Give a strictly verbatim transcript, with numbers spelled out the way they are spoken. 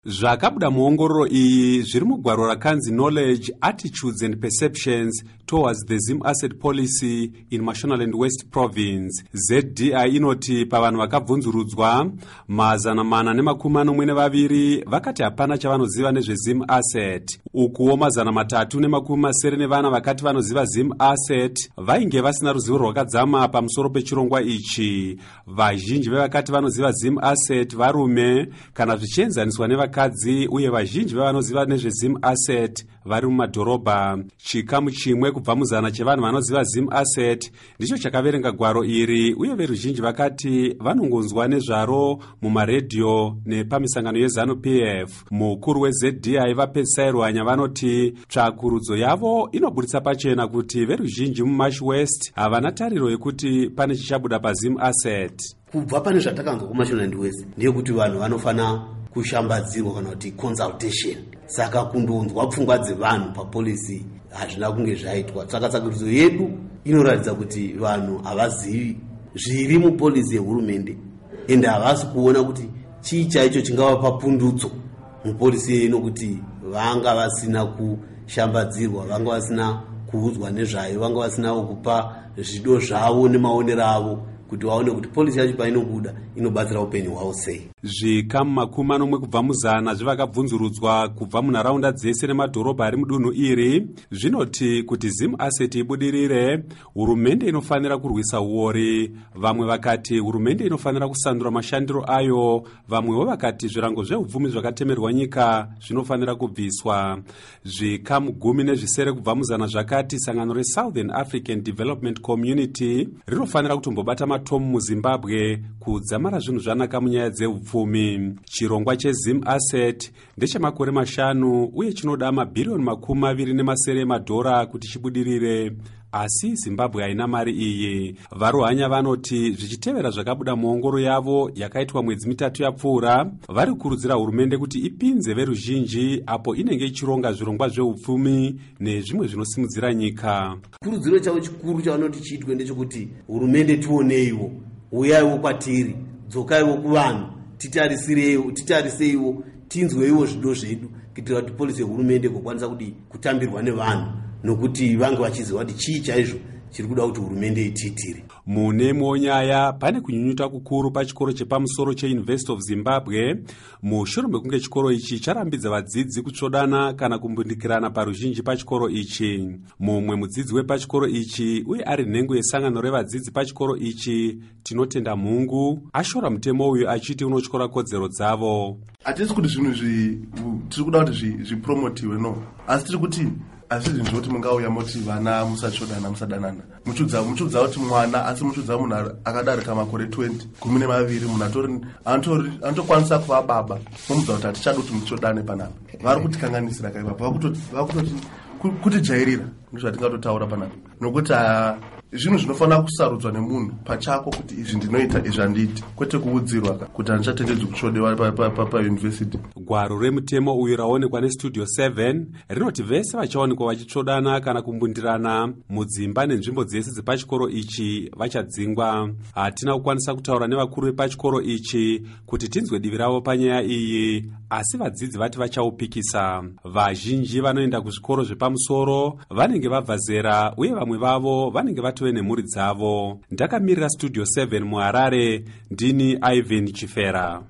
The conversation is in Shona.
Zvakabuda muongororo iyi zviri mugwaro rakanzi Knowledge, Attitudes and Perceptions Towards the Zim Asset Policy in Mashonaland West Province. Z D I inoti pavanhu vakabvunzurudzwa mazana mana nemakumi manomwe nevaviri vakati hapana chavanoziva nezve Zim Asset. Ukuwo mazana matatu nemakumi masere nevana vakati vanoziva Zim Asset vainge vasina ruzivo rwakadzama pamusoro pechirongwa ichi. Vazhinji vevakati vanoziva Zim Asset varume kana zvichienzaniswa nevakadzi, uye vazhinji vevanoziva nezve Zim Asset vari mumadhorobha. Chikamu chimwe kubva muzana chevanhu vanoziva Zim Asset ndicho chakaverenga gwaro iri, uye veruzhinji vakati vanongonzwa nezvaro mumaredhiyo nepamisangano yeZanu P F. Mukuru weZ D I vaPetsai Rwanya vanoti tsvakurudzo yavo inoburitsa pachena kuti veruzhinji muMash West havana tariro yekuti pane chichabuda paZim Asset. Kubva pane zvatakanzwa kuMashonaland West ndeyekuti vanhu vanofana kushambadzirwa kana kuti consultation. Saka kundonzwa pfungwa dzevanhu papolisi hazvina kunge zvaitwa. Saka tsvakurudzo yedu inoratidza kuti vanhu havazivi zviri mupolisi yehurumende ende havasi kuona kuti chii chaicho chingavapa pundutso mupolisi ino kuti vanga vasina kushambadzirwa, vanga vasina kuudzwa nezvayo, vanga vasina kupa zvido zvavo nemaonero avo kuti vaone kuti polisi yacho painobuda inobatsira upenyu hwavo sei. Zvikamu makumi manomwe kubva muzana zvevakabvunzurudzwa kubva munharaunda dzese nemadhorobha ari mudunhu iri zvinoti kuti Zim Asset ibudirire, hurumende inofanira kurwisa uori. Vamwe vakati hurumende inofanira kusandura mashandiro ayo, vamwewo vakati zvirango zveupfumi zvakatemerwa nyika zvinofanira kubviswa. Zvikamu gumi nezvisere kubva muzana zvakati sangano reSouthern African Development Community rinofanira kutombobata matomu muZimbabwe kudzamara zvinhu zvanaka munyaya dzeupfumi. Chirongwa cheZim Asset ndechemakore mashanu uye chinoda mabhiriyoni makumi maviri nemasere emadhora kuti chibudirire, asi Zimbabwe haina mari iyi. Varuhanya vanoti zvichitevera zvakabuda muongoro yavo yakaitwa mwedzi mitatu yapfuura, vari kukurudzira hurumende kuti ipinze veruzhinji apo inenge ichironga zvirongwa zveupfumi nezvimwe zvinosimudzira nyika. Kurudziro chavo chikuru chavanoti chiitwe ndechekuti hurumende tioneiwo, uyaiwo kwatiri, dzokaiwo kuvanhu, titariseiwo, titariseiwo, tinzweiwo zvido zvedu kuitira kuti polisi yehurumende kukwanisa kuti kutambirwa nevanhu nokuti vange vachiziva kuti chii chaizvo chiri kuda kuti hurumende itiitire. Mune mwonyaya pane kunyunyuta kukuru pachikoro chepamusoro cheUniversity of Zimbabwe mushure mekunge chikoro ichi charambidza vadzidzi kutsvodana kana kumbundikirana paruzhinji pachikoro ichi. Mumwe mudzidzi wepachikoro ichi uye ari nhengo yesangano revadzidzi pachikoro ichi Tinotenda Mungu ashora mutemo uyu achiti unotyora kodzero dzavo. Hatisi kuti zvinhu tiri kuda kuti zvipromotiwe no, asi tiri kuti asi zvinhu zvoti mungauya moti vana musatsvodana musadanana, muchudza muchudza kuti mwana, asi muchudza munhu akadarika makore twenty gumi nemaviri munhu anotokwanisa kuva baba momudza kuti hatichadi kuti mutsvodane panapa. Vari kutikanganisira kaipa, vakutoti kutijairira ndozvatingatotaura panapa, nokuti zvinhu zvinofanira kusarudzwa nemunhu pachako kuti izvi ndinoita izvi handiti, kwete kuudzirwa kuti handichatendedzwi kutsvodewa payunivhesiti. Gwaro remutemo uyu raonekwa neStudio seven rinoti vese vachaonekwa vachitsvodana kana kumbundirana mudzimba nenzvimbo dzese dzepachikoro ichi vachadzingwa. Hatina kukwanisa kutaura nevakuru vepachikoro ichi kuti tinzwe divi ravo panyaya iyi, asi vadzidzi vati vachaupikisa. Vazhinji vanoenda kuzvikoro zvepamusoro vanenge vabva zera, uye vamwe vavo vanenge vatove nemhuri dzavo. Ndakamirira Studio seven muHarare, ndini Ivan Chifera.